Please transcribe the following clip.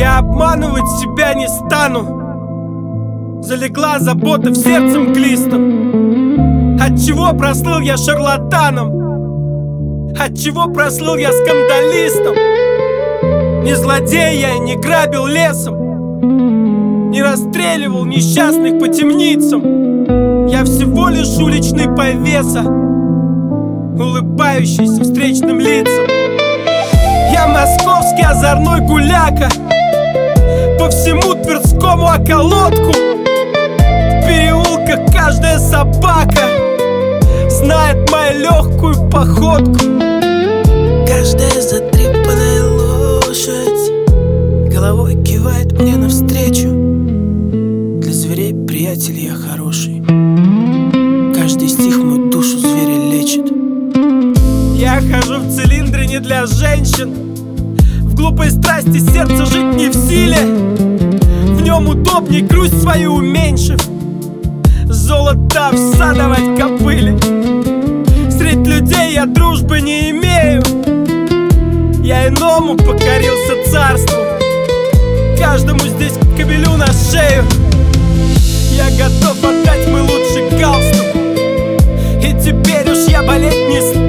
Я обманывать себя не стану. Залегла забота в сердце мглистом. Отчего прослыл я шарлатаном? Отчего прослыл я скандалистом? Не злодей я и не грабил лесом, не расстреливал несчастных по темницам. Я всего лишь уличный повеса, улыбающийся встречным лицам. Я московский озорной гуляка, по всему Тверскому околотку. В переулках каждая собака знает мою легкую походку. Каждая затрепанная лошадь головой кивает мне навстречу. Для зверей, приятель, я хороший. Каждый стих мою душу зверя лечит. Я хожу в цилиндре не для женщин. В глупой страсти сердце жить не в силе. В нем удобней грусть свою уменьшив, золото всадовать кобыле. Средь людей я дружбы не имею. Я иному покорился царству, каждому здесь кобелю на шею. Я готов отдать мой лучший галстук, и теперь уж я болеть не стану.